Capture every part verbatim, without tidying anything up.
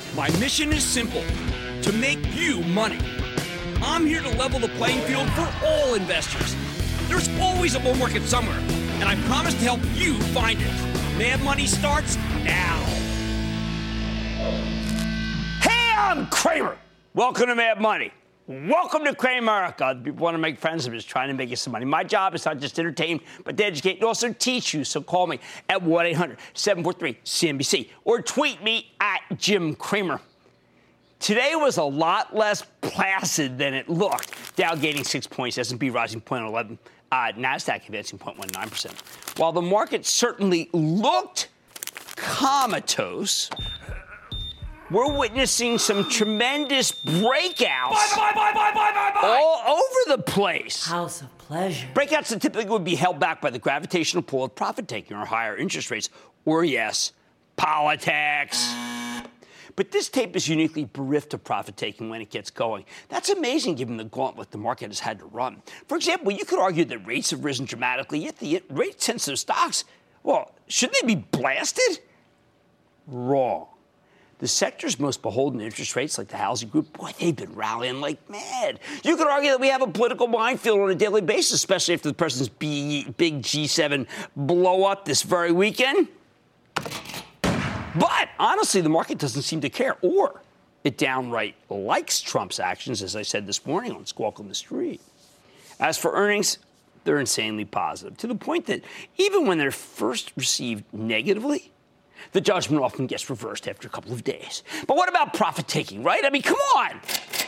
My mission is simple, to make you money. I'm here to level the playing field for all investors. There's always a bull market somewhere, and I promise to help you find it. Mad Money starts now. Hey, I'm Cramer. Welcome to Mad Money. Welcome to Cramerica. People want to make friends. I'm just trying to make you some money. My job is not just to entertain, but to educate and also teach you. So call me at one eight hundred seven four three C N B C or tweet me at Jim Cramer. Today was a lot less placid than it looked. Dow gaining six points, S and P rising zero point one one, uh, NASDAQ advancing zero point one nine percent. While the market certainly looked comatose, we're witnessing some tremendous breakouts Bye, bye, bye, bye, bye, bye, bye. all over the place. House of pleasure. Breakouts that typically would be held back by the gravitational pull of profit-taking or higher interest rates, or, yes, politics. But this tape is uniquely bereft of profit-taking when it gets going. That's amazing given the gauntlet the market has had to run. For example, you could argue that rates have risen dramatically, yet the rate-sensitive stocks, well, shouldn't they be blasted? Wrong. The sector's most beholden to interest rates, like the housing group, boy, they've been rallying like mad. You could argue that we have a political minefield on a daily basis, especially after the president's big G seven blow up this very weekend. But honestly, the market doesn't seem to care, or it downright likes Trump's actions, as I said this morning on Squawk on the Street. As for earnings, they're insanely positive, to the point that even when they're first received negatively, the judgment often gets reversed after a couple of days. But what about profit-taking, right? I mean, come on.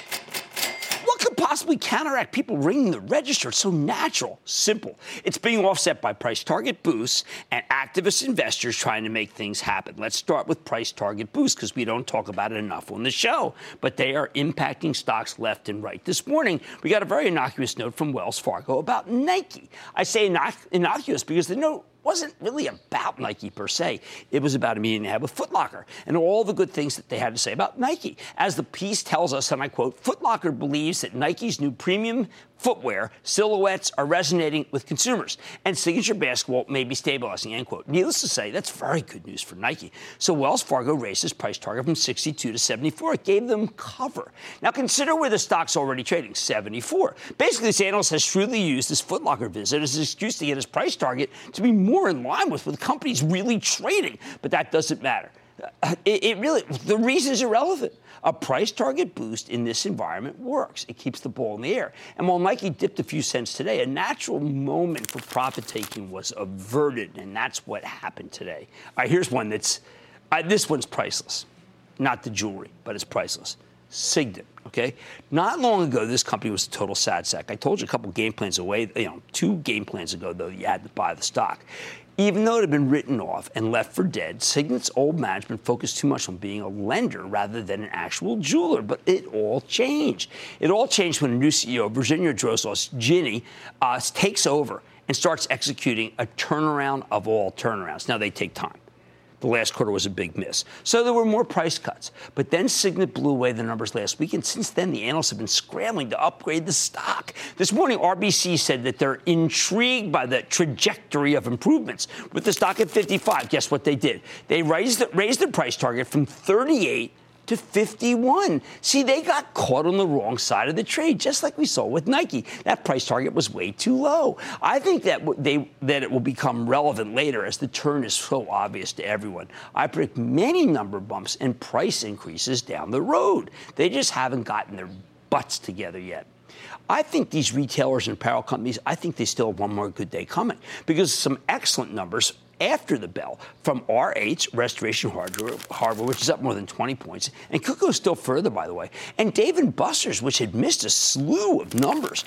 What could possibly counteract people ringing the register? It's so natural, simple. It's being offset by price target boosts and activist investors trying to make things happen. Let's start with price target boosts because we don't talk about it enough on the show. But they are impacting stocks left and right. This morning, we got a very innocuous note from Wells Fargo about Nike. I say innoc- innocuous because the note wasn't really about Nike per se. It was about a meeting they had with Foot Locker and all the good things that they had to say about Nike. As the piece tells us, and I quote, Foot Locker believes that Nike's new premium footwear silhouettes are resonating with consumers, and signature basketball may be stabilizing, end quote. Needless to say, that's very good news for Nike. So Wells Fargo raised its price target from sixty-two to seventy-four. It gave them cover. Now consider where the stock's already trading, seventy-four. Basically, this analyst has shrewdly used this Foot Locker visit as an excuse to get his price target to be more in line with what the company's really trading. But that doesn't matter. Uh, it, it really, the reason is irrelevant. A price target boost in this environment works. It keeps the ball in the air. And while Nike dipped a few cents today, a natural moment for profit-taking was averted, and that's what happened today. All right, here's one that's, uh, this one's priceless. Not the jewelry, but it's priceless. Signet, okay? Not long ago, this company was a total sad sack. I told you a couple game plans away, you know, two game plans ago, though, you had to buy the stock. Even though it had been written off and left for dead, Signet's old management focused too much on being a lender rather than an actual jeweler. But it all changed. It all changed when a new C E O, Virginia Drosos, Ginny, uh, takes over and starts executing a turnaround of all turnarounds. Now, they take time. The last quarter was a big miss. So there were more price cuts. But then Signet blew away the numbers last week, and since then the analysts have been scrambling to upgrade the stock. This morning, R B C said that they're intrigued by the trajectory of improvements. With the stock at fifty-five, guess what they did? They raised the, raised the price target from thirty-eight to fifty-one. See, they got caught on the wrong side of the trade, just like we saw with Nike. That price target was way too low. I think that they that it will become relevant later as the turn is so obvious to everyone. I predict many number bumps and price increases down the road. They just haven't gotten their butts together yet. I think these retailers and apparel companies, I think they still have one more good day coming because some excellent numbers after the bell from R H, Restoration Hardware, Hardware, which is up more than twenty points, and could go still further, by the way, and Dave and Buster's, which had missed a slew of numbers,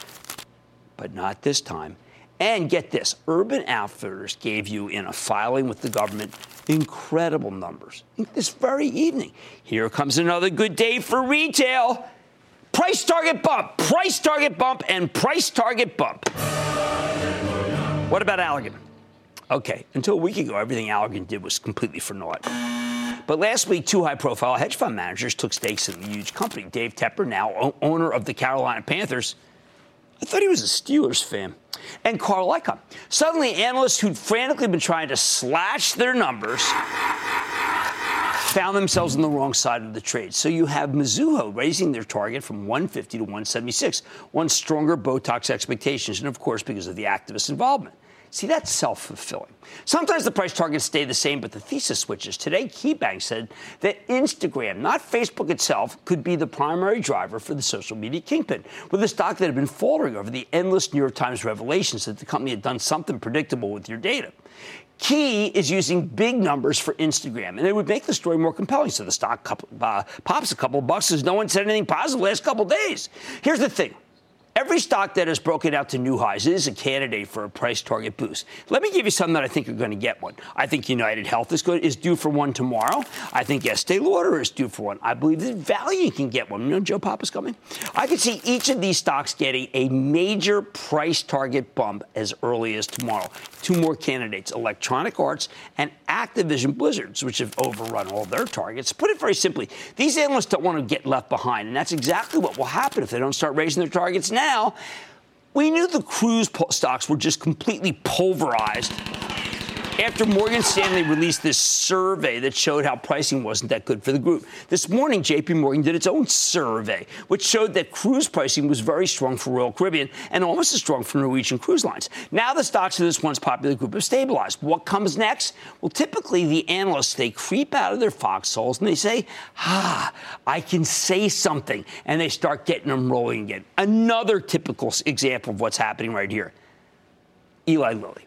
but not this time. And get this, Urban Outfitters gave you, in a filing with the government, incredible numbers this very evening. Here comes another good day for retail. Price target bump, price target bump, and price target bump. What about Allergan? Okay, until a week ago, everything Allergan did was completely for naught. But last week, two high-profile hedge fund managers took stakes in the huge company. Dave Tepper, now o- owner of the Carolina Panthers. I thought he was a Steelers fan. And Carl Icahn. Suddenly, analysts who'd frantically been trying to slash their numbers found themselves on the wrong side of the trade. So you have Mizuho raising their target from one fifty to one seventy-six, one stronger Botox expectations, and of course because of the activist involvement. See, that's self-fulfilling. Sometimes the price targets stay the same, but the thesis switches. Today, KeyBank said that Instagram, not Facebook itself, could be the primary driver for the social media kingpin, with a stock that had been faltering over the endless New York Times revelations that the company had done something predictable with your data. Key is using big numbers for Instagram, and it would make the story more compelling. So the stock couple, uh, pops a couple of bucks as no one said anything positive the last couple of days. Here's the thing. Every stock that has broken out to new highs is a candidate for a price target boost. Let me give you something that I think are going to get one. I think United Health is good, is due for one tomorrow. I think Estee Lauder is due for one. I believe that Valeant can get one. You know Joe Papa's coming? I could see each of these stocks getting a major price target bump as early as tomorrow. Two more candidates, Electronic Arts and Activision Blizzards, which have overrun all their targets. Put it very simply, these analysts don't want to get left behind, and that's exactly what will happen if they don't start raising their targets now. Now, we knew the cruise stocks were just completely pulverized after Morgan Stanley released this survey that showed how pricing wasn't that good for the group. This morning, J P Morgan did its own survey, which showed that cruise pricing was very strong for Royal Caribbean and almost as strong for Norwegian Cruise Lines. Now the stocks of this once popular group have stabilized. What comes next? Well, typically the analysts, they creep out of their foxholes and they say, ah, I can say something, and they start getting them rolling again. Another typical example of what's happening right here. Eli Lilly.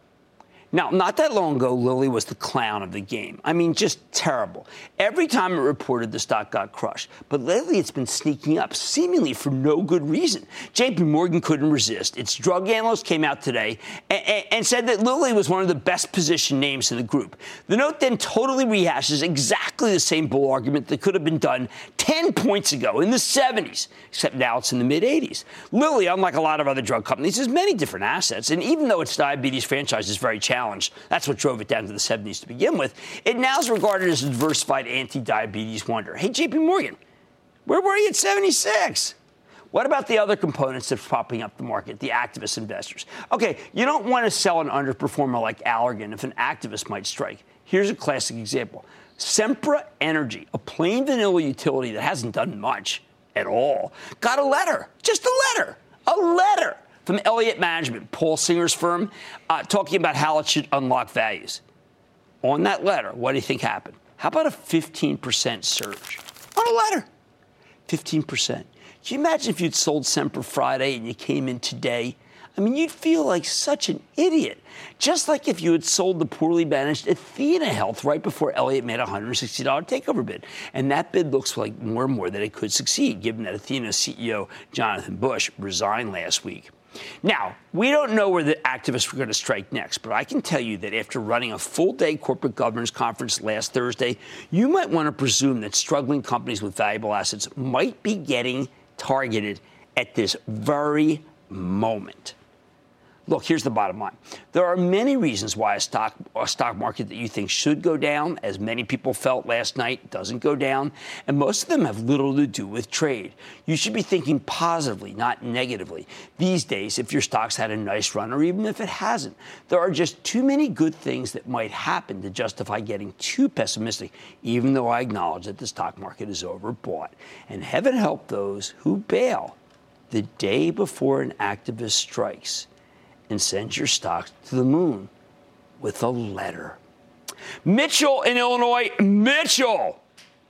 Now, not that long ago, Lilly was the clown of the game. I mean, just terrible. Every time it reported, the stock got crushed. But lately, it's been sneaking up, seemingly for no good reason. J P Morgan couldn't resist. Its drug analyst came out today and, and, and said that Lilly was one of the best positioned names in the group. The note then totally rehashes exactly the same bull argument that could have been done ten points ago in the seventies, except now it's in the mid-eighties. Lilly, unlike a lot of other drug companies, has many different assets. And even though its diabetes franchise is very challenging, that's what drove it down to the seventies to begin with. It now is regarded as a diversified anti-diabetes wonder. Hey, J P Morgan, where were you at seventy-six? What about the other components that are propping up the market, the activist investors? Okay, you don't want to sell an underperformer like Allergan if an activist might strike. Here's a classic example. Sempra Energy, a plain vanilla utility that hasn't done much at all, got a letter, just a letter, a letter from Elliott Management, Paul Singer's firm, uh, talking about how it should unlock values. On that letter, what do you think happened? How about a fifteen percent surge? On a letter, fifteen percent. Can you imagine if you'd sold Sempra Friday and you came in today? I mean, you'd feel like such an idiot. Just like if you had sold the poorly managed Athena Health right before Elliott made a one hundred sixty dollars takeover bid. And that bid looks like more and more that it could succeed, given that Athena's C E O, Jonathan Bush, resigned last week. Now, we don't know where the activists are going to strike next, but I can tell you that after running a full-day corporate governance conference last Thursday, you might want to presume that struggling companies with valuable assets might be getting targeted at this very moment. Look, here's the bottom line. There are many reasons why a stock a stock market that you think should go down, as many people felt last night, doesn't go down, and most of them have little to do with trade. You should be thinking positively, not negatively. These days, if your stock's had a nice run, or even if it hasn't, there are just too many good things that might happen to justify getting too pessimistic, even though I acknowledge that the stock market is overbought. And heaven help those who bail the day before an activist strikes and send your stocks to the moon with a letter. Mitchell in Illinois. Mitchell.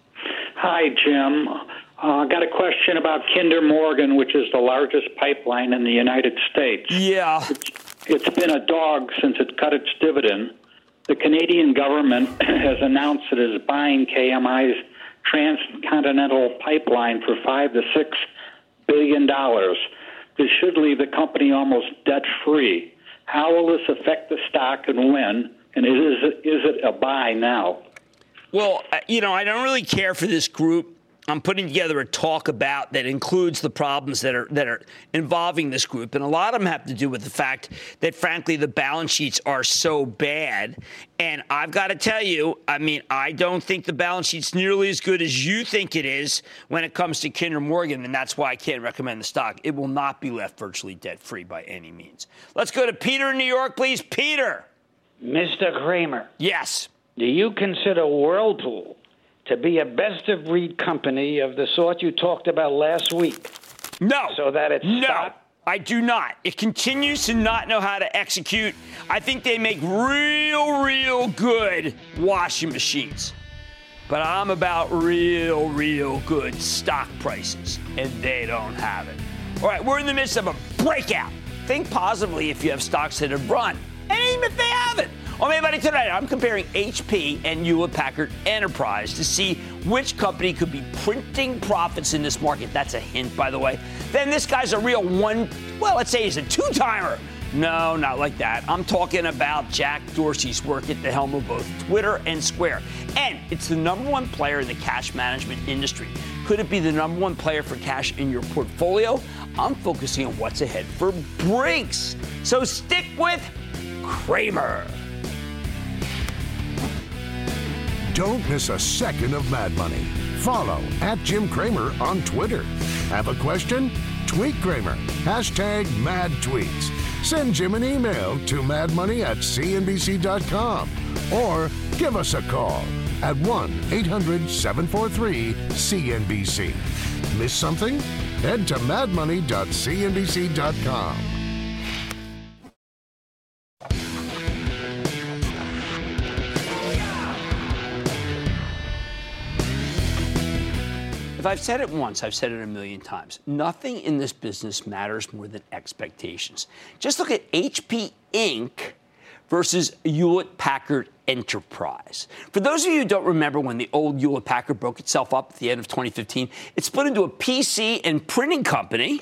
Hi, Jim. I uh, got a question about Kinder Morgan, which is the largest pipeline in the United States. Yeah. It's, it's been a dog since it cut its dividend. The Canadian government has announced it is buying K M I's transcontinental pipeline for five to six billion dollars. This should leave the company almost debt-free. How will this affect the stock and when? And is it, is it a buy now? Well, you know, I don't really care for this group. I'm putting together a talk about that includes the problems that are that are involving this group. And a lot of them have to do with the fact that, frankly, the balance sheets are so bad. And I've got to tell you, I mean, I don't think the balance sheet's nearly as good as you think it is when it comes to Kinder Morgan. And that's why I can't recommend the stock. It will not be left virtually debt-free by any means. Let's go to Peter in New York, please. Peter. Mister Cramer. Yes. Do you consider Whirlpool to be a best-of-breed company of the sort you talked about last week? No. So that it's no. stopped? I do not. It continues to not know how to execute. I think they make real, real good washing machines. But I'm about real, real good stock prices, and they don't have it. All right, we're in the midst of a breakout. Think positively if you have stocks that have run, and even if they haven't. On My Money tonight, I'm comparing H P and Hewlett-Packard Enterprise to see which company could be printing profits in this market. That's a hint, by the way. Then this guy's a real one, well, let's say he's a two-timer. No, not like that. I'm talking about Jack Dorsey's work at the helm of both Twitter and Square. And it's the number one player in the cash management industry. Could it be the number one player for cash in your portfolio? I'm focusing on what's ahead for Brinks. So stick with Cramer. Don't miss a second of Mad Money. Follow at Jim Cramer on Twitter. Have a question? Tweet Cramer. Hashtag Mad Tweets. Send Jim an email to madmoney at c n b c dot com or give us a call at one eight hundred seven four three C N B C. Miss something? Head to mad money dot c n b c dot com. If I've said it once, I've said it a million times. Nothing in this business matters more than expectations. Just look at H P Incorporated versus Hewlett-Packard Enterprise. For those of you who don't remember when the old Hewlett-Packard broke itself up at the end of twenty fifteen, it split into a P C and printing company,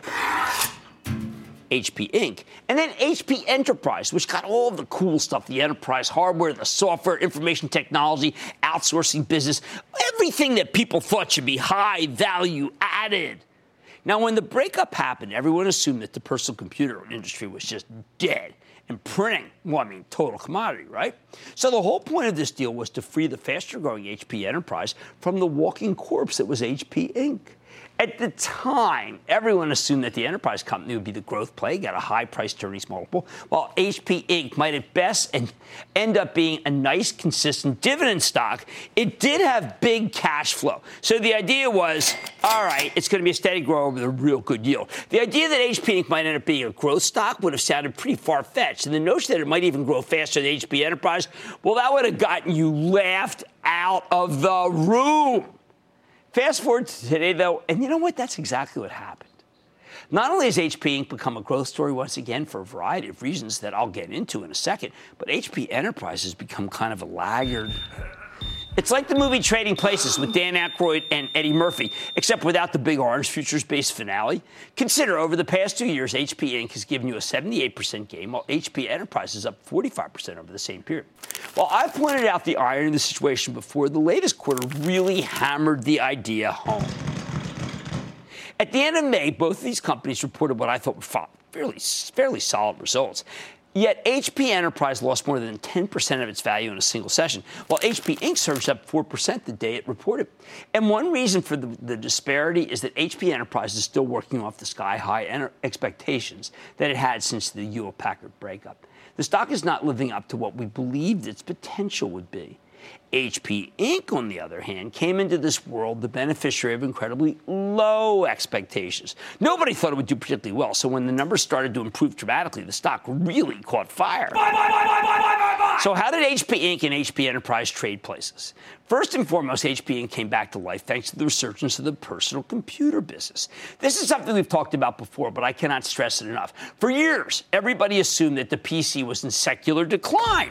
H P Incorporated, and then H P Enterprise, which got all the cool stuff, the enterprise hardware, the software, information technology, outsourcing business, everything that people thought should be high value added. Now, when the breakup happened, everyone assumed that the personal computer industry was just dead. And printing, well, I mean, total commodity, right? So the whole point of this deal was to free the faster-growing H P Enterprise from the walking corpse that was H P Incorporated. At the time, everyone assumed that the enterprise company would be the growth play, got a high price to earnings multiple, while H P Incorporated might at best and end up being a nice, consistent dividend stock. It did have big cash flow. So the idea was, all right, it's going to be a steady grower with a real good yield. The idea that H P Incorporated might end up being a growth stock would have sounded pretty far-fetched. And the notion that it might even grow faster than H P Enterprise, well, that would have gotten you laughed out of the room. Fast forward to today, though, and you know what? That's exactly what happened. Not only has H P Incorporated become a growth story once again for a variety of reasons that I'll get into in a second, but H P Enterprise has become kind of a laggard. It's like the movie Trading Places with Dan Aykroyd and Eddie Murphy, except without the big orange futures-based finale. Consider, over the past two years, H P Incorporated has given you a seventy-eight percent gain, while H P Enterprise is up forty-five percent over the same period. While I've pointed out the irony of the situation before, the latest quarter really hammered the idea home. At the end of May, both of these companies reported what I thought were fairly, fairly solid results. Yet H P Enterprise lost more than ten percent of its value in a single session, while H P Incorporated surged up four percent the day it reported. And one reason for the, the disparity is that H P Enterprise is still working off the sky-high enter- expectations that it had since the Hewlett-Packard breakup. The stock is not living up to what we believed its potential would be. H P Incorporated, on the other hand, came into this world the beneficiary of incredibly low expectations. Nobody thought it would do particularly well, so when the numbers started to improve dramatically, the stock really caught fire. Buy, buy, buy, buy, buy, buy, buy. So how did H P Incorporated and H P Enterprise trade places? First and foremost, H P Incorporated came back to life thanks to the resurgence of the personal computer business. This is something we've talked about before, but I cannot stress it enough. For years, everybody assumed that the P C was in secular decline,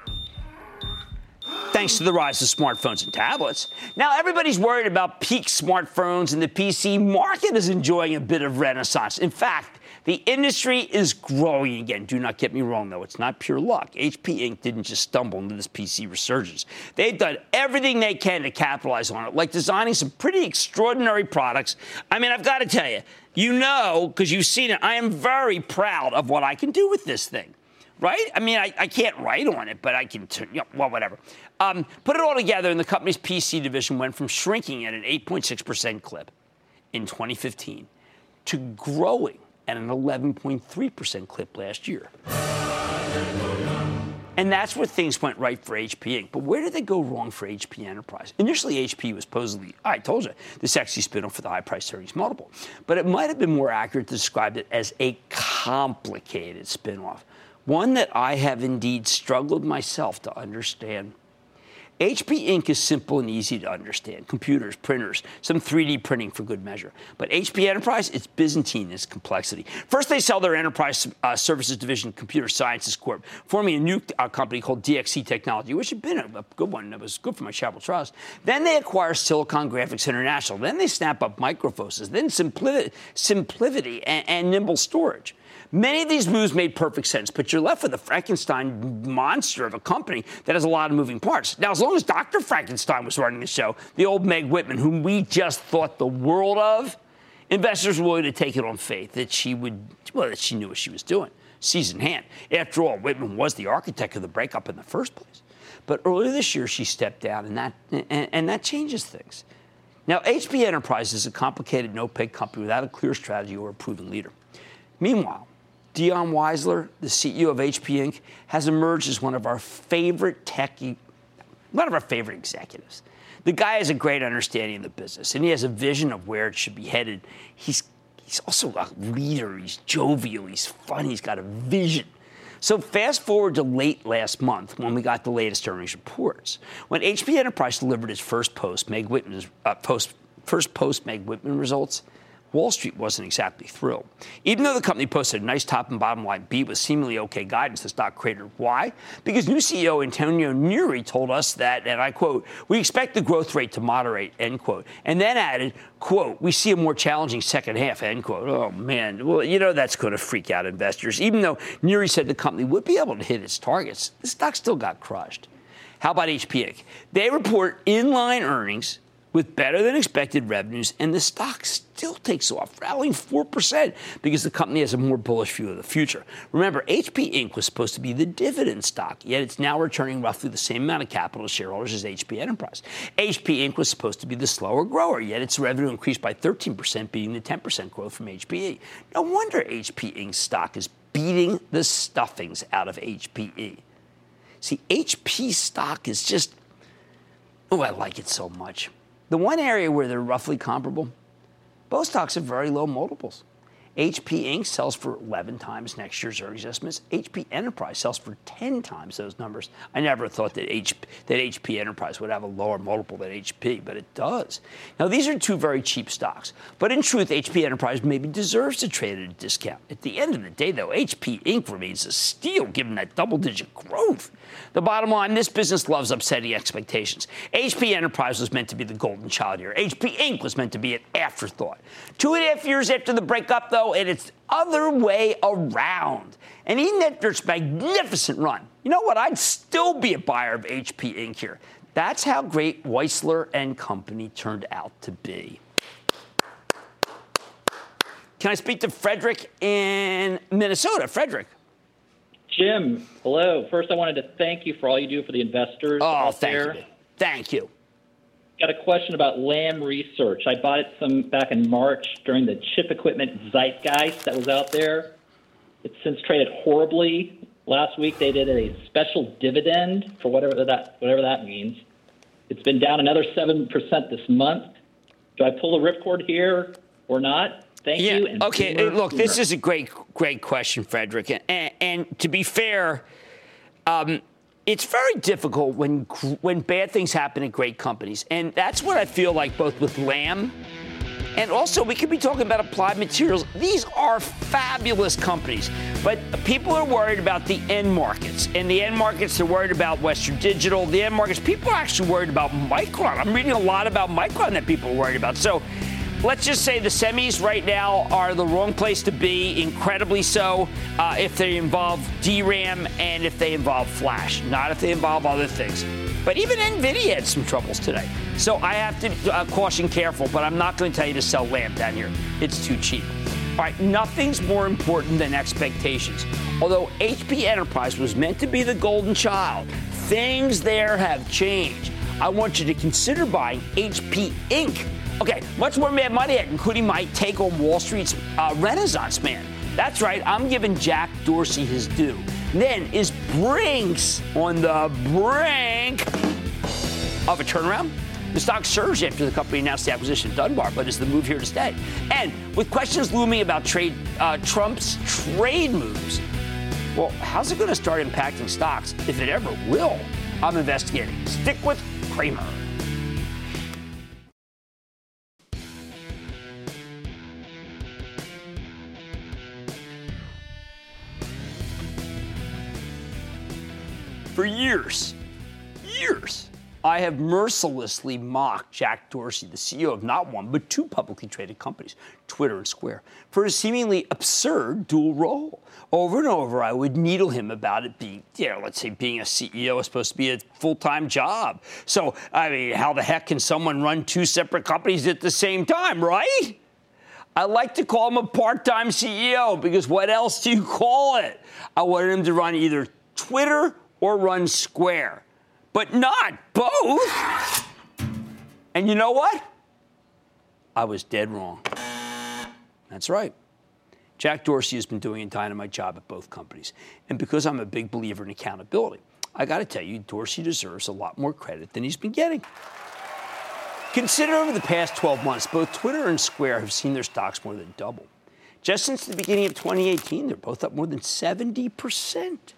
thanks to the rise of smartphones and tablets. Now everybody's worried about peak smartphones, and the P C market is enjoying a bit of renaissance. In fact, the industry is growing again. Do not get me wrong, though. It's not pure luck. H P Incorporated didn't just stumble into this P C resurgence. They've done everything they can to capitalize on it, like designing some pretty extraordinary products. I mean, I've got to tell you, you know, because you've seen it, I am very proud of what I can do with this thing. Right? I mean, I, I can't write on it, but I can, t- you know, well, whatever. Um, put it all together, and the company's P C division went from shrinking at an eight point six percent clip in twenty fifteen to growing at an eleven point three percent clip last year. And that's where things went right for H P Incorporated. But where did they go wrong for H P Enterprise? Initially, H P was supposedly, I told you, the sexy spin-off for the high-priced earnings multiple. But it might have been more accurate to describe it as a complicated spin-off, one that I have indeed struggled myself to understand. H P Incorporated is simple and easy to understand. Computers, printers, some three D printing for good measure. But H P Enterprise, it's Byzantine in its complexity. First, they sell their enterprise uh, services division, Computer Sciences Corp, forming a new uh, company called D X C Technology, which had been a, a good one. That was good for my Chapel Trust. Then they acquire Silicon Graphics International. Then they snap up Microfocus. Then Simpli- Simplivity and, and Nimble Storage. Many of these moves made perfect sense, but you're left with a Frankenstein monster of a company that has a lot of moving parts. Now, as long as Doctor Frankenstein was running the show, the old Meg Whitman, whom we just thought the world of, investors were willing to take it on faith that she would, well, that she knew what she was doing, season in hand. After all, Whitman was the architect of the breakup in the first place. But earlier this year, she stepped down, and that and, and that changes things. Now, H P Enterprise is a complicated and opaque company without a clear strategy or a proven leader. Meanwhile, Dion Weisler, the C E O of H P Incorporated, has emerged as one of our favorite techie, one of our favorite executives. The guy has a great understanding of the business, and he has a vision of where it should be headed. He's, he's also a leader. He's jovial. He's fun. He's got a vision. So fast forward to late last month when we got the latest earnings reports. When H P Enterprise delivered its first post, Meg Whitman's uh, post, first post Meg Whitman results, Wall Street wasn't exactly thrilled. Even though the company posted a nice top and bottom line beat with seemingly okay guidance, the stock cratered. Why? Because new C E O Antonio Neri told us that, and I quote, "We expect the growth rate to moderate," end quote. And then added, quote, "We see a more challenging second half," end quote. Oh, man. Well, you know that's going to freak out investors. Even though Neri said the company would be able to hit its targets, the stock still got crushed. How about H P Incorporated? They report inline earnings with better-than-expected revenues, and the stock still takes off, rallying four percent because the company has a more bullish view of the future. Remember, H P Incorporated was supposed to be the dividend stock, yet it's now returning roughly the same amount of capital to shareholders as H P Enterprise. H P Incorporated was supposed to be the slower grower, yet its revenue increased by thirteen percent, beating the ten percent growth from H P E. No wonder H P Incorporated stock is beating the stuffings out of H P E. See, H P stock is just, oh, I like it so much. The one area where they're roughly comparable, both stocks have very low multiples. H P Incorporated sells for eleven times next year's earnings estimates. H P Enterprise sells for ten times those numbers. I never thought that, H- that H P Enterprise would have a lower multiple than H P, but it does. Now, these are two very cheap stocks. But in truth, H P Enterprise maybe deserves to trade at a discount. At the end of the day, though, H P Incorporated remains a steal given that double-digit growth. The bottom line, this business loves upsetting expectations. H P Enterprise was meant to be the golden child here. H P Incorporated was meant to be an afterthought. Two and a half years after the breakup, though, and it's the other way around. And even after its magnificent run, you know what? I'd still be a buyer of H P Incorporated here. That's how great Weisler and Company turned out to be. Can I speak to Frederick in Minnesota? Frederick. Jim, hello. First, I wanted to thank you for all you do for the investors oh, out thank there. You. Thank you. Got a question about Lam Research. I bought it some back in March during the chip equipment zeitgeist that was out there. It's since traded horribly. Last week they did a special dividend for whatever that whatever that means. It's been down another seven percent this month. Do I pull the ripcord here or not? Thank yeah, you. And okay, boomer, look, boomer. this is a great, great question, Frederick. And, and, and to be fair, um, it's very difficult when when bad things happen at great companies. And that's what I feel like both with Lam and also we could be talking about Applied Materials. These are fabulous companies. But people are worried about the end markets. And the end markets, they're worried about Western Digital. The end markets, people are actually worried about Micron. I'm reading a lot about Micron that people are worried about. So let's just say the semis right now are the wrong place to be, incredibly so, uh, if they involve D RAM and if they involve flash, not if they involve other things. But even NVIDIA had some troubles today. So I have to uh, caution careful, but I'm not going to tell you to sell Lam down here. It's too cheap. All right, nothing's more important than expectations. Although H P Enterprise was meant to be the golden child, things there have changed. I want you to consider buying H P Incorporated. Okay, much more Mad Money, including my take on Wall Street's uh, Renaissance man. That's right, I'm giving Jack Dorsey his due. Then is Brinks on the brink of a turnaround? The stock surged after the company announced the acquisition of Dunbar, but is the move here to stay? And with questions looming about trade, uh, Trump's trade moves, well, how's it going to start impacting stocks, if it ever will? I'm investigating. Stick with Cramer. For years, years, I have mercilessly mocked Jack Dorsey, the C E O of not one, but two publicly traded companies, Twitter and Square, for his seemingly absurd dual role. Over and over, I would needle him about it being, you know, let's say being a C E O is supposed to be a full-time job. So, I mean, how the heck can someone run two separate companies at the same time, right? I like to call him a part-time C E O because what else do you call it? I wanted him to run either Twitter or run Square, but not both. And you know what? I was dead wrong. That's right. Jack Dorsey has been doing a dynamite job at both companies. And because I'm a big believer in accountability, I got to tell you, Dorsey deserves a lot more credit than he's been getting. Consider over the past twelve months, both Twitter and Square have seen their stocks more than double. Just since the beginning of twenty eighteen, they're both up more than seventy percent.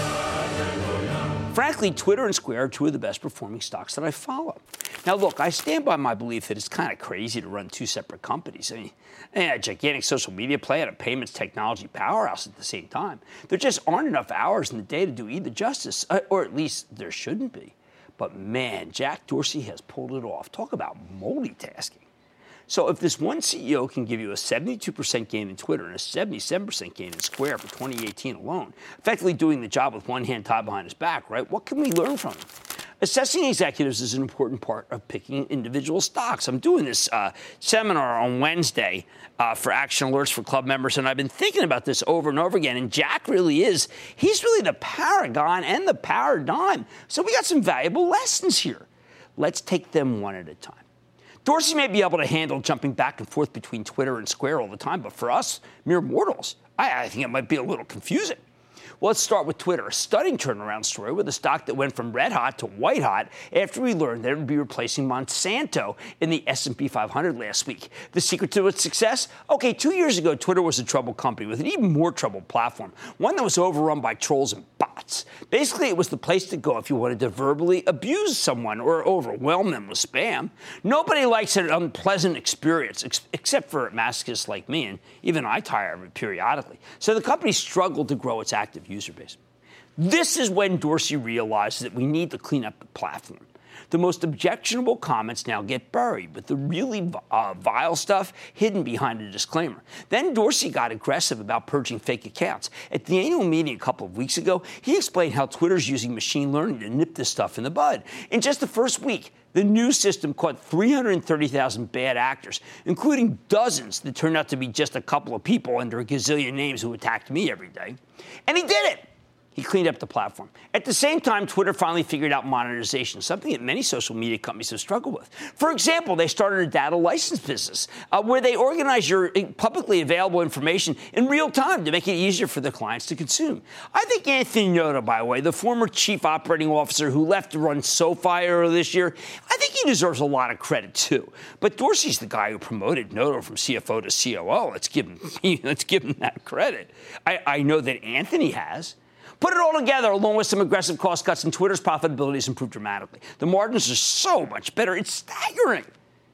Frankly, Twitter and Square are two of the best performing stocks that I follow. Now, look, I stand by my belief that it's kind of crazy to run two separate companies. I mean, a gigantic social media play and a payments technology powerhouse at the same time. There just aren't enough hours in the day to do either justice, or at least there shouldn't be. But man, Jack Dorsey has pulled it off. Talk about multitasking. So if this one C E O can give you a seventy-two percent gain in Twitter and a seventy-seven percent gain in Square for twenty eighteen alone, effectively doing the job with one hand tied behind his back, right? What can we learn from him? Assessing executives is an important part of picking individual stocks. I'm doing this uh, seminar on Wednesday uh, for Action Alerts for club members, and I've been thinking about this over and over again, and Jack really is, he's really the paragon and the paradigm. So we got some valuable lessons here. Let's take them one at a time. Dorsey may be able to handle jumping back and forth between Twitter and Square all the time, but for us, mere mortals, I, I think it might be a little confusing. Well, let's start with Twitter, a stunning turnaround story with a stock that went from red hot to white hot after we learned that it would be replacing Monsanto in the S and P five hundred last week. The secret to its success? Okay, two years ago, Twitter was a troubled company with an even more troubled platform, one that was overrun by trolls and bots. Basically, it was the place to go if you wanted to verbally abuse someone or overwhelm them with spam. Nobody likes an unpleasant experience, ex- except for masochists like me, and even I tire of it periodically. So the company struggled to grow its active user base. This is when Dorsey realized that we need to clean up the platform. The most objectionable comments now get buried, with the really uh, vile stuff hidden behind a disclaimer. Then Dorsey got aggressive about purging fake accounts. At the annual meeting a couple of weeks ago, he explained how Twitter's using machine learning to nip this stuff in the bud. In just the first week, the new system caught three hundred thirty thousand bad actors, including dozens that turned out to be just a couple of people under a gazillion names who attacked me every day. And he did it. He cleaned up the platform. At the same time, Twitter finally figured out monetization, something that many social media companies have struggled with. For example, they started a data license business uh, where they organize your publicly available information in real time to make it easier for the clients to consume. I think Anthony Noto, by the way, the former chief operating officer who left to run SoFi earlier this year, I think he deserves a lot of credit, too. But Dorsey's the guy who promoted Noto from C F O to C O O. Let's give him, let's give him that credit. I, I know that Anthony has. Put it all together, along with some aggressive cost cuts, and Twitter's profitability has improved dramatically. The margins are so much better. It's staggering.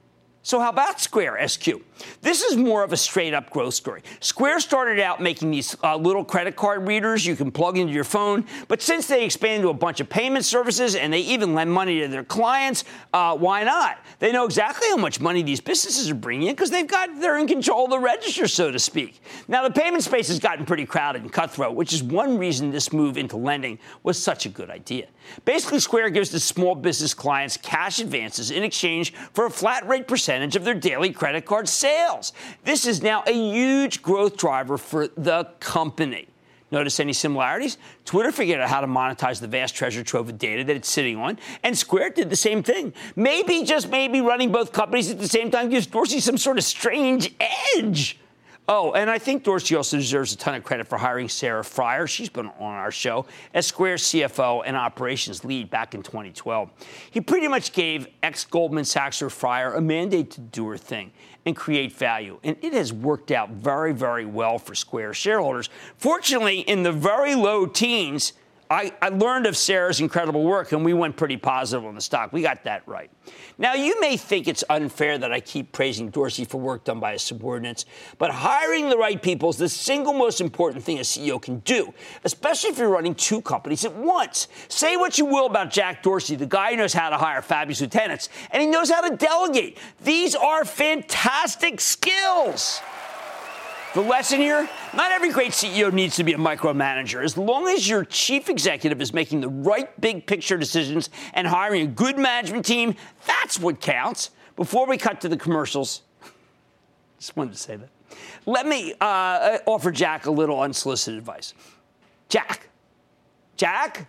So how about Square, S Q? This is more of a straight-up growth story. Square started out making these uh, little credit card readers you can plug into your phone, but since they expanded to a bunch of payment services and they even lend money to their clients, uh, why not? They know exactly how much money these businesses are bringing in because they've got, they're in control of the register, so to speak. Now, the payment space has gotten pretty crowded and cutthroat, which is one reason this move into lending was such a good idea. Basically, Square gives the small business clients cash advances in exchange for a flat rate percentage of their daily credit card sales. This is now a huge growth driver for the company. Notice any similarities? Twitter figured out how to monetize the vast treasure trove of data that it's sitting on, and Square did the same thing. Maybe, just maybe, running both companies at the same time gives Dorsey some sort of strange edge. Oh, and I think Dorsey also deserves a ton of credit for hiring Sarah Friar. She's been on our show as Square's C F O and operations lead back in twenty twelve. He pretty much gave ex-Goldman Sachs Friar a mandate to do her thing and create value. And it has worked out very, very well for Square shareholders. Fortunately, in the very low teens, I, I learned of Sarah's incredible work, and we went pretty positive on the stock. We got that right. Now, you may think it's unfair that I keep praising Dorsey for work done by his subordinates, but hiring the right people is the single most important thing a C E O can do, especially if you're running two companies at once. Say what you will about Jack Dorsey, the guy who knows how to hire fabulous lieutenants, and he knows how to delegate. These are fantastic skills. The lesson here, not every great C E O needs to be a micromanager. As long as your chief executive is making the right big picture decisions and hiring a good management team, that's what counts. Before we cut to the commercials, just wanted to say that. Let me uh, offer Jack a little unsolicited advice. Jack. Jack?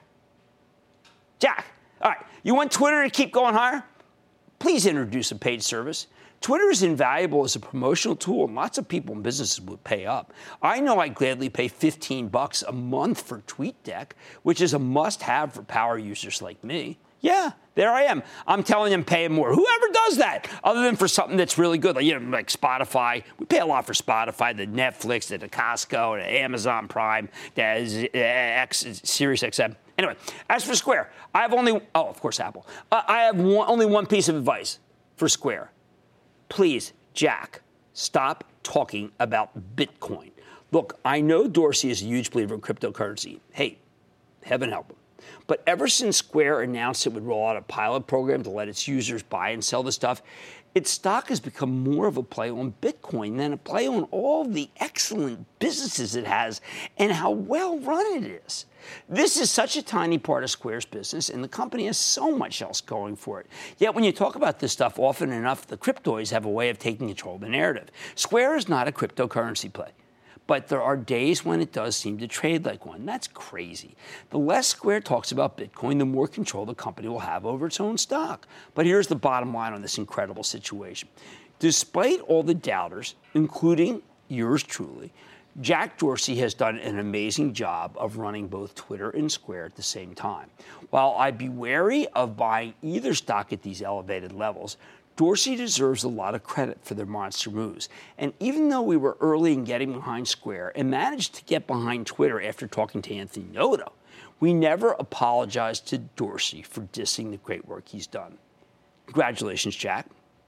Jack. All right. You want Twitter to keep going higher? Please introduce a paid service. Twitter is invaluable as a promotional tool, and lots of people and businesses would pay up. I know I gladly pay fifteen bucks a month for TweetDeck, which is a must-have for power users like me. Yeah, there I am. I'm telling them pay more. Whoever does that, other than for something that's really good, like, you know, like Spotify. We pay a lot for Spotify, the Netflix, the Costco, the Amazon Prime, the X, Sirius X M. Anyway, as for Square, I have only, oh, of course, Apple. Uh, I have one, only one piece of advice for Square. Please, Jack, stop talking about Bitcoin. Look, I know Dorsey is a huge believer in cryptocurrency. Hey, heaven help him. But ever since Square announced it would roll out a pilot program to let its users buy and sell the stuff, its stock has become more of a play on Bitcoin than a play on all the excellent businesses it has and how well run it is. This is such a tiny part of Square's business, and the company has so much else going for it. Yet when you talk about this stuff often enough, the cryptoids have a way of taking control of the narrative. Square is not a cryptocurrency play, but there are days when it does seem to trade like one. That's crazy. The less Square talks about Bitcoin, the more control the company will have over its own stock. But here's the bottom line on this incredible situation. Despite all the doubters, including yours truly, Jack Dorsey has done an amazing job of running both Twitter and Square at the same time. While I'd be wary of buying either stock at these elevated levels, Dorsey deserves a lot of credit for their monster moves. And even though we were early in getting behind Square and managed to get behind Twitter after talking to Anthony Noto, we never apologized to Dorsey for dissing the great work he's done. Congratulations, Jack,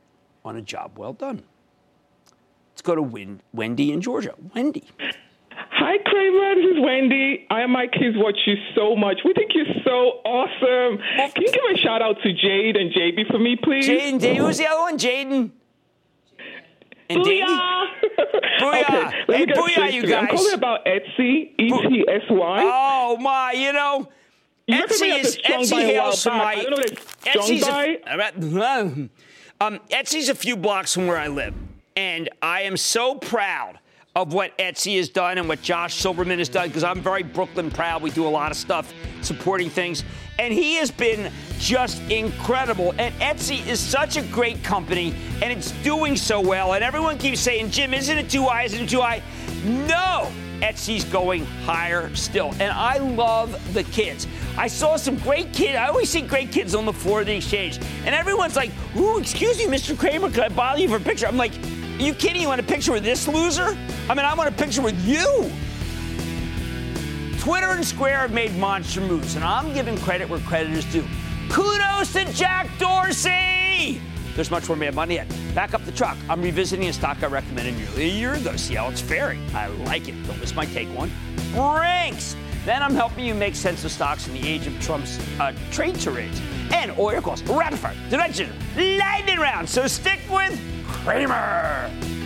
on a job well done. Let's go to Win- Wendy in Georgia. Wendy. Hi, Kramer. This is Wendy. I and my kids watch you so much. We think you're so awesome. Can you give a shout out to Jade and J B for me, please? Jade and Davey. Who's the other one? Jaden? And Davey? Booyah. Okay, let hey, me get booyah, you it. guys. I'm calling about Etsy, E T S Y. Oh, my. You know, you Etsy is Etsy hails from my. I don't know if it's Etsy's a, um, Etsy's a few blocks from where I live. And I am so proud of what Etsy has done and what Josh Silverman has done, because I'm very Brooklyn proud. We do a lot of stuff supporting things. And he has been just incredible. And Etsy is such a great company, and it's doing so well. And everyone keeps saying, Jim, isn't it too high? Isn't it too high? No! Etsy's going higher still. And I love the kids. I saw some great kids. I always see great kids on the floor of the exchange. And everyone's like, ooh, excuse me, Mister Kramer, can I bother you for a picture? I'm like, are you kidding? You want a picture with this loser? I mean, I want a picture with you. Twitter and Square have made monster moves, and I'm giving credit where credit is due. Kudos to Jack Dorsey! There's much more Mad Money yet. Back up the truck. I'm revisiting a stock I recommended nearly a year ago. See how it's faring. I like it. Don't miss my take one. Brinks! Then I'm helping you make sense of stocks in the age of Trump's uh, trade tirades. And all your calls, rapid fire, dimension, lightning round. So stick with Kramer.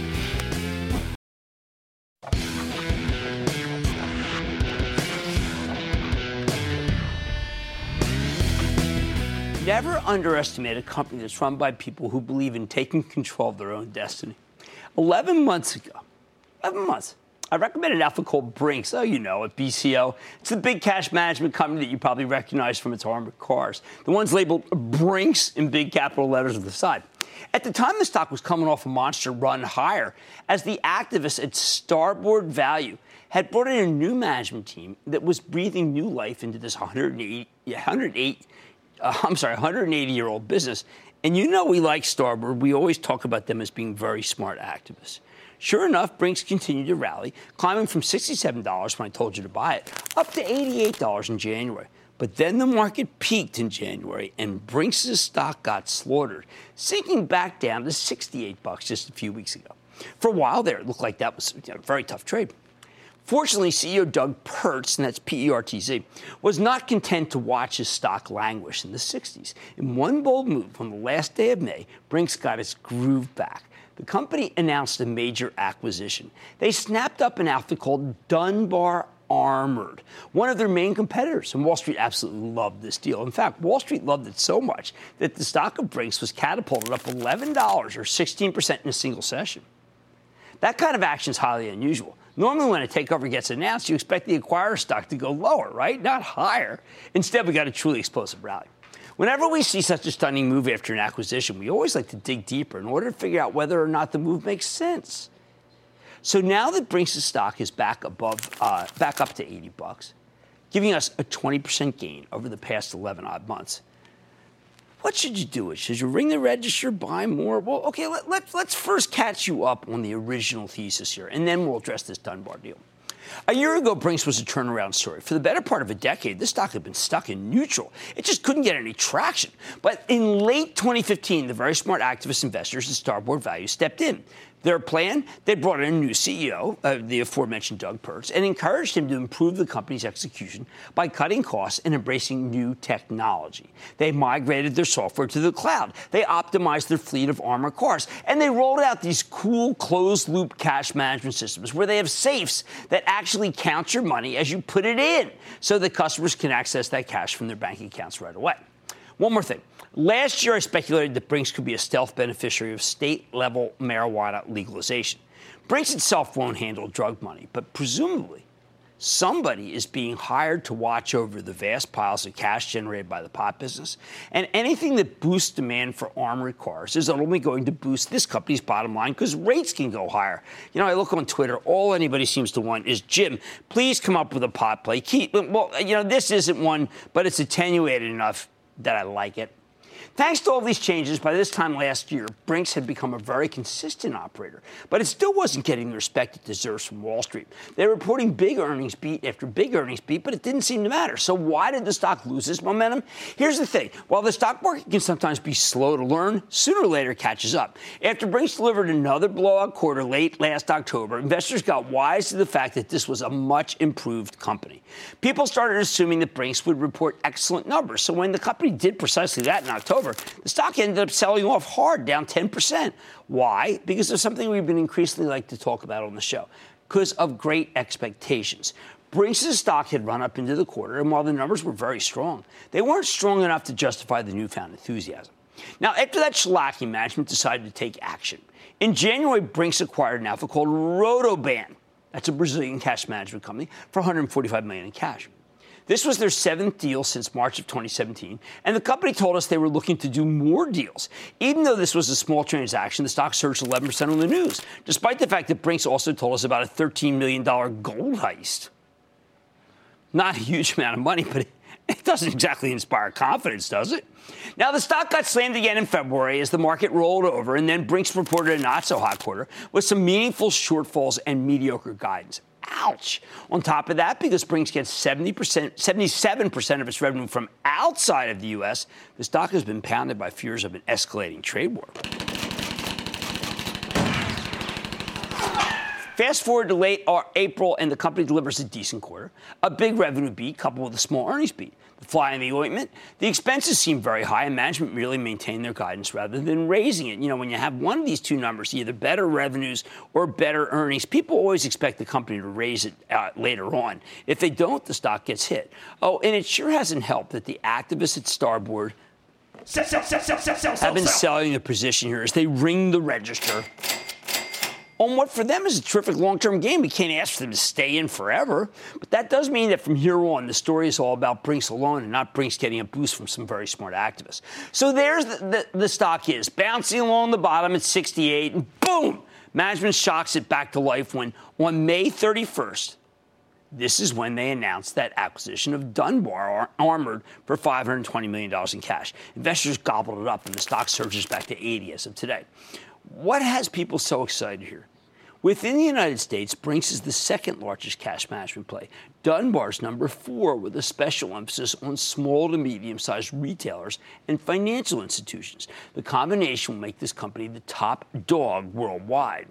Never underestimate a company that's run by people who believe in taking control of their own destiny. Eleven months ago, eleven months, I recommended an outfit called Brinks. Oh, you know it, B C O. It's the big cash management company that you probably recognize from its armored cars. The ones labeled Brinks in big capital letters on the side. At the time, the stock was coming off a monster run higher as the activists at Starboard Value had brought in a new management team that was breathing new life into this one hundred eighty, one hundred eight, uh, I'm sorry, one hundred eighty-year-old business. And you know we like Starboard. We always talk about them as being very smart activists. Sure enough, Brinks continued to rally, climbing from sixty-seven dollars when I told you to buy it, up to eighty-eight dollars in January. But then the market peaked in January, and Brinks' stock got slaughtered, sinking back down to sixty-eight bucks just a few weeks ago. For a while there, it looked like that was a very tough trade. Fortunately, C E O Doug Pertz, and that's P E R T Z, was not content to watch his stock languish in the sixties. In one bold move on the last day of May, Brinks got its groove back. The company announced a major acquisition. They snapped up an outfit called Dunbar Armored, one of their main competitors, and Wall Street absolutely loved this deal. In fact, Wall Street loved it so much that the stock of Brinks was catapulted up eleven dollars or sixteen percent in a single session. That kind of action is highly unusual. Normally, when a takeover gets announced, you expect the acquirer stock to go lower, right? Not higher. Instead, we got a truly explosive rally. Whenever we see such a stunning move after an acquisition, we always like to dig deeper in order to figure out whether or not the move makes sense. So now that Brinks' stock is back above, uh, back up to eighty bucks, giving us a twenty percent gain over the past eleven odd months, what should you do? Should you ring the register, buy more? Well, okay, let, let, let's first catch you up on the original thesis here, and then we'll address this Dunbar deal. A year ago, Brinks was a turnaround story. For the better part of a decade, this stock had been stuck in neutral. It just couldn't get any traction. But in late twenty fifteen, the very smart activist investors at Starboard Value stepped in. Their plan, they brought in a new C E O, uh, the aforementioned Doug Pertz, and encouraged him to improve the company's execution by cutting costs and embracing new technology. They migrated their software to the cloud. They optimized their fleet of armored cars. And they rolled out these cool closed-loop cash management systems where they have safes that actually count your money as you put it in so that customers can access that cash from their bank accounts right away. One more thing. Last year, I speculated that Brinks could be a stealth beneficiary of state-level marijuana legalization. Brinks itself won't handle drug money, but presumably somebody is being hired to watch over the vast piles of cash generated by the pot business, and anything that boosts demand for armored cars is only going to boost this company's bottom line because rates can go higher. You know, I look on Twitter, all anybody seems to want is, Jim, please come up with a pot play. Keep, well, you know, this isn't one, but it's attenuated enough that I like it. Thanks to all these changes, by this time last year, Brinks had become a very consistent operator, but it still wasn't getting the respect it deserves from Wall Street. They were reporting big earnings beat after big earnings beat, but it didn't seem to matter. So why did the stock lose its momentum? Here's the thing. While the stock market can sometimes be slow to learn, sooner or later it catches up. After Brinks delivered another blowout quarter late last October, investors got wise to the fact that this was a much improved company. People started assuming that Brinks would report excellent numbers. So when the company did precisely that in October, the stock ended up selling off hard, down ten percent. Why? Because there's something we've been increasingly like to talk about on the show. Because of great expectations. Brinks' stock had run up into the quarter, and while the numbers were very strong, they weren't strong enough to justify the newfound enthusiasm. Now, after that shellacking, management decided to take action. In January, Brinks acquired an outfit called Rotoban. That's a Brazilian cash management company for one hundred forty-five million dollars in cash. This was their seventh deal since March of twenty seventeen, and the company told us they were looking to do more deals. Even though this was a small transaction, the stock surged eleven percent on the news, despite the fact that Brinks also told us about a thirteen million dollars gold heist. Not a huge amount of money, but it, it doesn't exactly inspire confidence, does it? Now, the stock got slammed again in February as the market rolled over, and then Brinks reported a not-so-hot quarter with some meaningful shortfalls and mediocre guidance. Ouch. On top of that, because Brinks gets seventy percent, seventy-seven percent of its revenue from outside of the U S, the stock has been pounded by fears of an escalating trade war. Fast forward to late April, and the company delivers a decent quarter, a big revenue beat coupled with a small earnings beat. The fly in the ointment, the expenses seem very high, and management merely maintained their guidance rather than raising it. You know, when you have one of these two numbers, either better revenues or better earnings, people always expect the company to raise it uh, later on. If they don't, the stock gets hit. Oh, and it sure hasn't helped that the activists at Starboard Sell, sell, sell, sell, sell, sell, have been sell. selling the position here as they ring the register. on what for them is a terrific long-term game. We can't ask for them to stay in forever, but that does mean that from here on, the story is all about Brinks alone and not Brinks getting a boost from some very smart activists. So there's the, the, the stock is bouncing along the bottom at sixty-eight, and boom, management shocks it back to life when on May thirty-first, this is when they announced that acquisition of Dunbar Armored for five hundred twenty million dollars in cash. Investors gobbled it up, and the stock surges back to eighty as of today. What has people so excited here? Within the United States, Brinks is the second largest cash management play. Dunbar's number four, with a special emphasis on small to medium-sized retailers and financial institutions. The combination will make this company the top dog worldwide.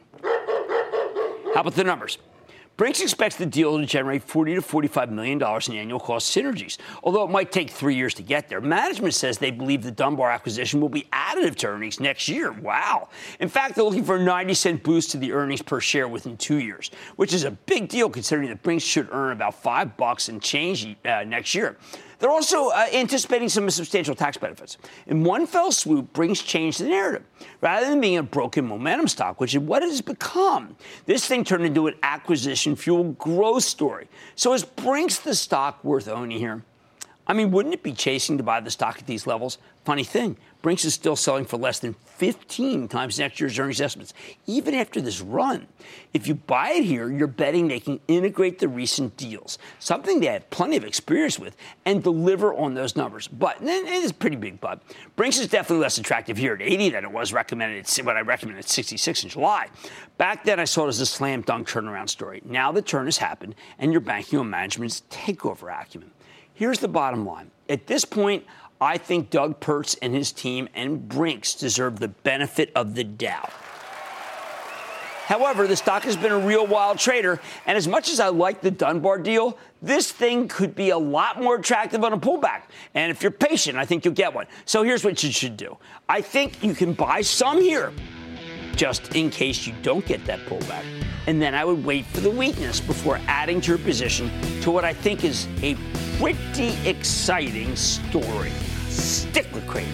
How about the numbers? Brinks expects the deal to generate forty to forty-five million dollars in annual cost synergies, although it might take three years to get there. Management says they believe the Dunbar acquisition will be additive to earnings next year. Wow. In fact, they're looking for a ninety cent boost to the earnings per share within two years, which is a big deal considering that Brinks should earn about five bucks and change uh, next year. They're also uh, anticipating some substantial tax benefits. In one fell swoop, Brinks changed the narrative. Rather than being a broken momentum stock, which is what it has become, this thing turned into an acquisition-fueled growth story. So is Brinks the stock worth owning here? I mean, wouldn't it be chasing to buy the stock at these levels? Funny thing, Brinks is still selling for less than fifteen times next year's earnings estimates, even after this run. If you buy it here, you're betting they can integrate the recent deals, something they have plenty of experience with, and deliver on those numbers. But, and it's a pretty big but, Brinks is definitely less attractive here at eighty than it was recommended at, what I recommended at sixty-six in July. Back then, I saw it as a slam dunk turnaround story. Now the turn has happened, and you're banking on management's takeover acumen. Here's the bottom line. At this point, I think Doug Pertz and his team and Brinks deserve the benefit of the doubt. However, the stock has been a real wild trader, and as much as I like the Dunbar deal, this thing could be a lot more attractive on a pullback. And if you're patient, I think you'll get one. So here's what you should do. I think you can buy some here, just in case you don't get that pullback. And then I would wait for the weakness before adding to your position to what I think is a pretty exciting story. Stick with Cramer.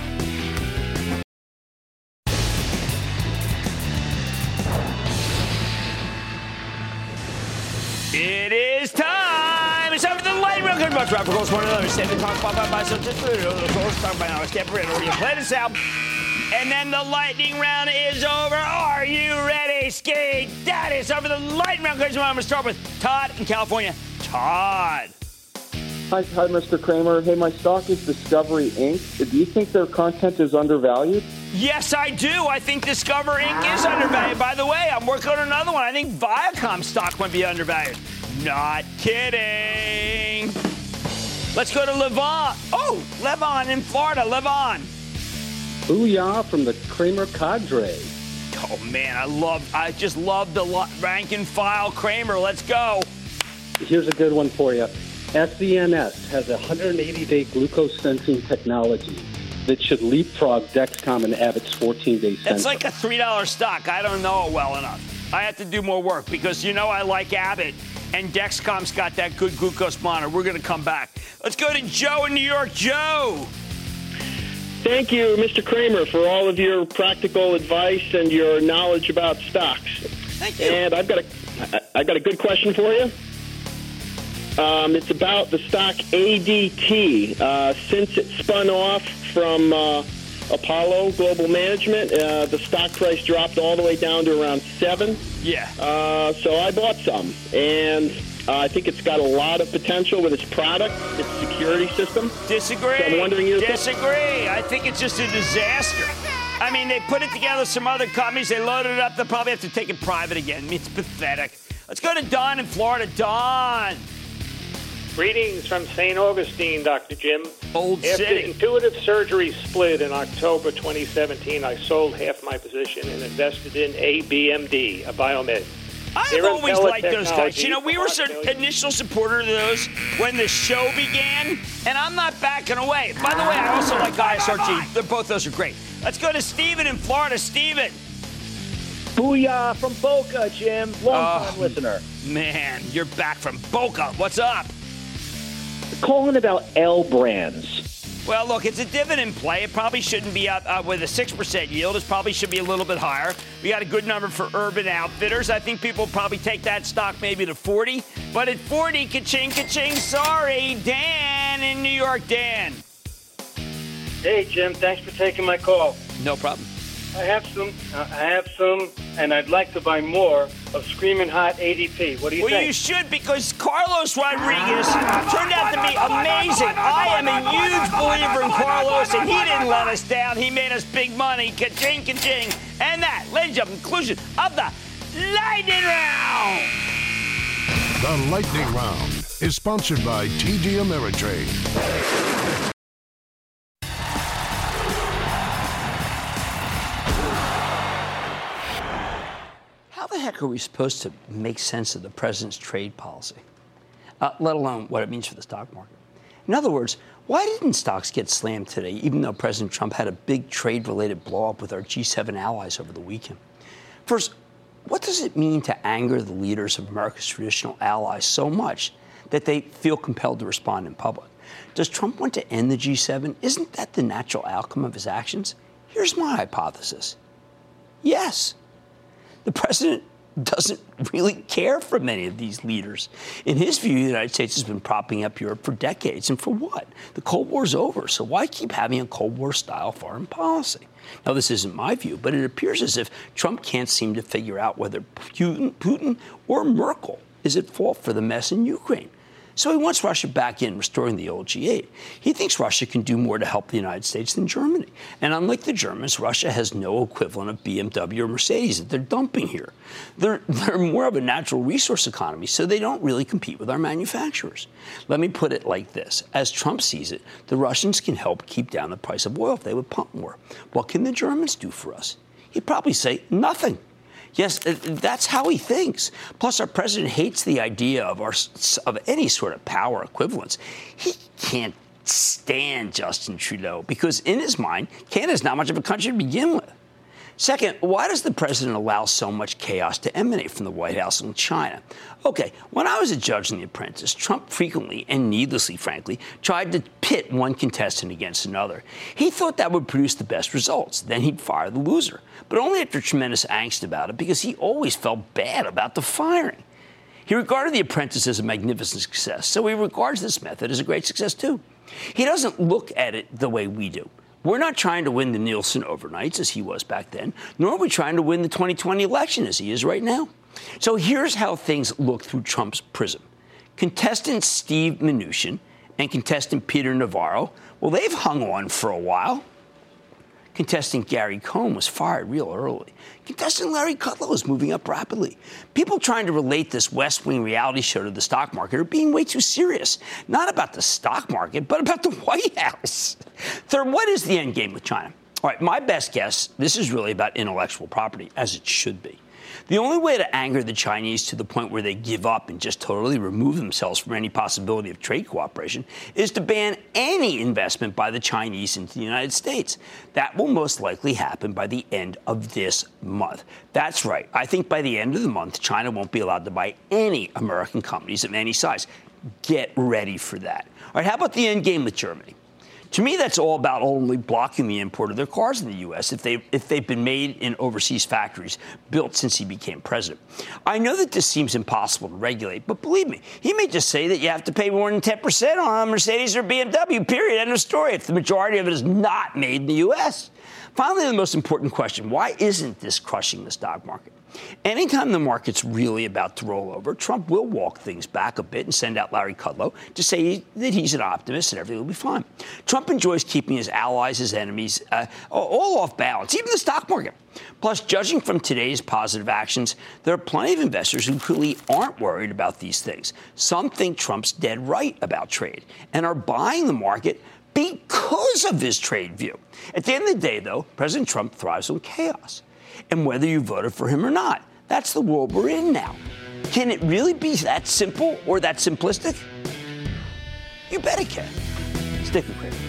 It is time. It's time for the lightning round. Good much, Robert. Of course, one of those. Stand and talk about my son. Of course, talk about now. Step in. You play this out. And then the lightning round is over. Are you ready, Ski Daddy? It's over the lightning round. I'm going to start with Todd in California. Todd. Hi, hi, Mister Cramer. Hey, my stock is Discovery Incorporated. Do you think their content is undervalued? Yes, I do. I think Discovery Incorporated is undervalued. By the way, I'm working on another one. I think Viacom stock might be undervalued. Not kidding. Let's go to Levon. Oh, Levon in Florida. Levon. Booyah from the Cramer cadre. Oh, man, I love, I just love the rank and file Cramer. Let's go. Here's a good one for you. S E N S has a one hundred eighty day glucose sensing technology that should leapfrog Dexcom and Abbott's fourteen day sensor. That's like a three dollar stock. I don't know it well enough. I have to do more work because, you know, I like Abbott, and Dexcom's got that good glucose monitor. We're going to come back. Let's go to Joe in New York. Joe. Thank you, Mister Cramer, for all of your practical advice and your knowledge about stocks. Thank you. And I've got a, I've got a good question for you. Um, it's about the stock A D T. Uh, since it spun off from uh, Apollo Global Management, uh, the stock price dropped all the way down to around seven. Yeah. Uh, so I bought some, and uh, I think it's got a lot of potential with its product, its security system. Disagree. So I'm wondering your Disagree. I think it's just a disaster. I mean, they put it together with some other companies. They loaded it up. They'll probably have to take it private again. I mean, it's pathetic. Let's go to Don in Florida. Don. Greetings from Saint Augustine, Doctor Jim. Old After city. Intuitive Surgery split in October twenty seventeen, I sold half my position and invested in A B M D, a biomed. I've Their always liked those guys. You know, we were so an initial supporter of those when the show began, and I'm not backing away. By the way, I also like I S R G. They're, both those are great. Let's go to Steven in Florida. Steven. Booyah from Boca, Jim. Long-time oh, listener. Man, you're back from Boca. What's up? Calling about L Brands. Well, look, it's a dividend play. It probably shouldn't be up uh, with a six percent yield. It probably should be a little bit higher. We got a good number for Urban Outfitters. I think people will probably take that stock maybe to forty. But at forty, ka-ching, ka-ching, sorry. Dan in New York. Dan. Hey, Jim. Thanks for taking my call. No problem. I have some, uh, I have some, and I'd like to buy more of Screaming Hot A D P. What do you well, think? Well, you should, because Carlos Rodriguez turned out to be amazing. I am a huge believer in Carlos, and he didn't let us down. He made us big money. Ka-ching, ka-ching. And that, ladies and gentlemen, conclusion of the Lightning Round. The Lightning Round is sponsored by T D Ameritrade. How the heck are we supposed to make sense of the president's trade policy, uh, let alone what it means for the stock market? In other words, why didn't stocks get slammed today, even though President Trump had a big trade-related blow-up with our G seven allies over the weekend? First, what does it mean to anger the leaders of America's traditional allies so much that they feel compelled to respond in public? Does Trump want to end the G seven? Isn't that the natural outcome of his actions? Here's my hypothesis. Yes. The president doesn't really care for many of these leaders. In his view, the United States has been propping up Europe for decades. And for what? The Cold War's over, so why keep having a Cold War-style foreign policy? Now, this isn't my view, but it appears as if Trump can't seem to figure out whether Putin, Putin or Merkel is at fault for the mess in Ukraine. So he wants Russia back in, restoring the old G eight. He thinks Russia can do more to help the United States than Germany. And unlike the Germans, Russia has no equivalent of B M W or Mercedes that they're dumping here. They're, they're more of a natural resource economy, so they don't really compete with our manufacturers. Let me put it like this. As Trump sees it, the Russians can help keep down the price of oil if they would pump more. What can the Germans do for us? He'd probably say nothing. Yes, that's how he thinks. Plus, our president hates the idea of our of any sort of power equivalence. He can't stand Justin Trudeau because, in his mind, Canada's not much of a country to begin with. Second, why does the president allow so much chaos to emanate from the White House and China? Okay, when I was a judge in The Apprentice, Trump frequently, and needlessly, frankly, tried to pit one contestant against another. He thought that would produce the best results. Then he'd fire the loser, but only after tremendous angst about it because he always felt bad about the firing. He regarded The Apprentice as a magnificent success, so he regards this method as a great success, too. He doesn't look at it the way we do. We're not trying to win the Nielsen overnights, as he was back then, nor are we trying to win the twenty twenty election, as he is right now. So here's how things look through Trump's prism. Contestant Steve Mnuchin and contestant Peter Navarro, well, they've hung on for a while. Contestant Gary Cohn was fired real early. Contestant Larry Kudlow is moving up rapidly. People trying to relate this West Wing reality show to the stock market are being way too serious. Not about the stock market, but about the White House. Third, what is the end game with China? All right, my best guess, this is really about intellectual property, as it should be. The only way to anger the Chinese to the point where they give up and just totally remove themselves from any possibility of trade cooperation is to ban any investment by the Chinese into the United States. That will most likely happen by the end of this month. That's right. I think by the end of the month, China won't be allowed to buy any American companies of any size. Get ready for that. All right, how about the end game with Germany? To me, that's all about only blocking the import of their cars in the U S if, they, if they've been made in overseas factories built since he became president. I know that this seems impossible to regulate, but believe me, he may just say that you have to pay more than ten percent on a Mercedes or B M W, period, end of story, if the majority of it is not made in the U S. Finally, the most important question, why isn't this crushing the stock market? Anytime the market's really about to roll over, Trump will walk things back a bit and send out Larry Kudlow to say that he's an optimist and everything will be fine. Trump enjoys keeping his allies, his enemies, uh, all off balance, even the stock market. Plus, judging from today's positive actions, there are plenty of investors who clearly aren't worried about these things. Some think Trump's dead right about trade and are buying the market because of his trade view. At the end of the day, though, President Trump thrives on chaos. And whether you voted for him or not, that's the world we're in now. Can it really be that simple or that simplistic? You bet it can. Stick with Cramer.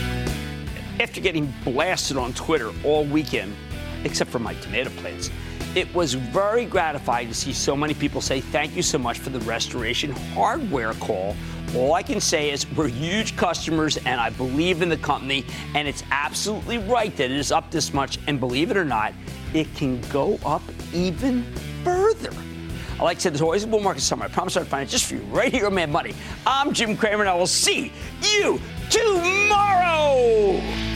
After getting blasted on Twitter all weekend, except for my tomato plants, it was very gratifying to see so many people say thank you so much for the Restoration Hardware call. All I can say is we're huge customers, and I believe in the company, and it's absolutely right that it is up this much, and believe it or not, it can go up even further. Like I said, there's always a bull market somewhere. I promise I'll find it just for you right here on Mad Money. I'm Jim Cramer, and I will see you tomorrow.